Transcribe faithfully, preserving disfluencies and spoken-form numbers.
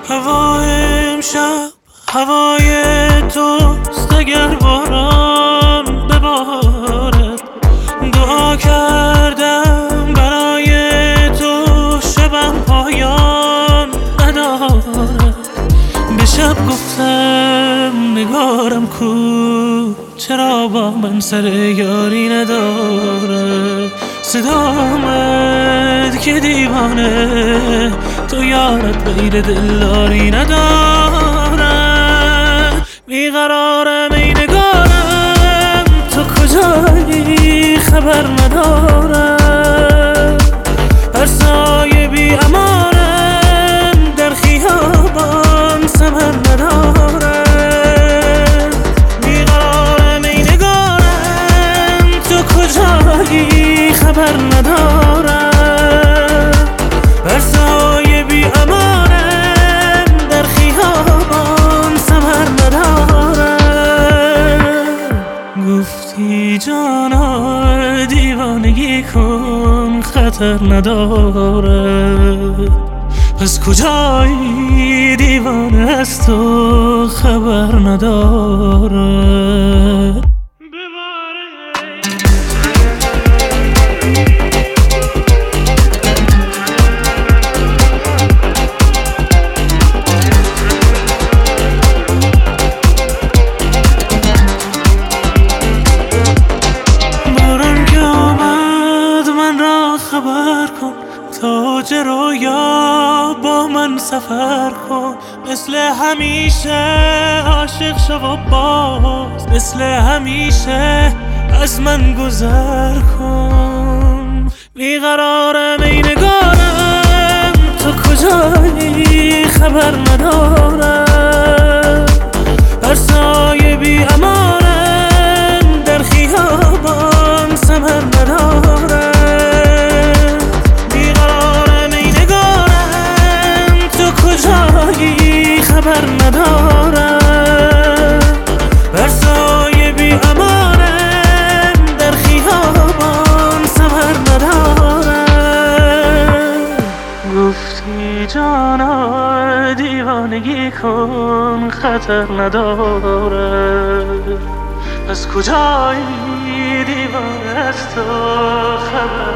هوای امشب هوای توست، اگر باران ببارد. دعا کردم برای تو شبم پایان ندارد. به شب گفتم نگارم کو، چرا با من سر یاری نداره. صدا آمد که دیوانه تو یارت غیر دلداری نداره. بیقرارم ای نگارم تو کجایی خبر ندارم. هر سایه بی امانم در خیابان ثمر نداره. بیقرارم ای نگارم تو کجایی خبر ندارم. هر سایه بی امانم در خیابان ثمر نداره. گفتی جانا دیوانگی کن خطر نداره. پس کجایی دیوانه از تو خبر نداره. خبر کن تاج رویا با من سفر کن. مثل همیشه عاشق شو و باز مثل همیشه از من گذر کن. بیقرارم ای نگارم تو کجایی خبر ندارم. هر سایه بی امانم در خیابان ثمر نداره. کجایی خبر ندارم. بر سایه بی امانم در خیابان ثمر ندارم. گفتی جانا دیوانگی کن خطر نداره. از کجایی دیوانه از تو خبر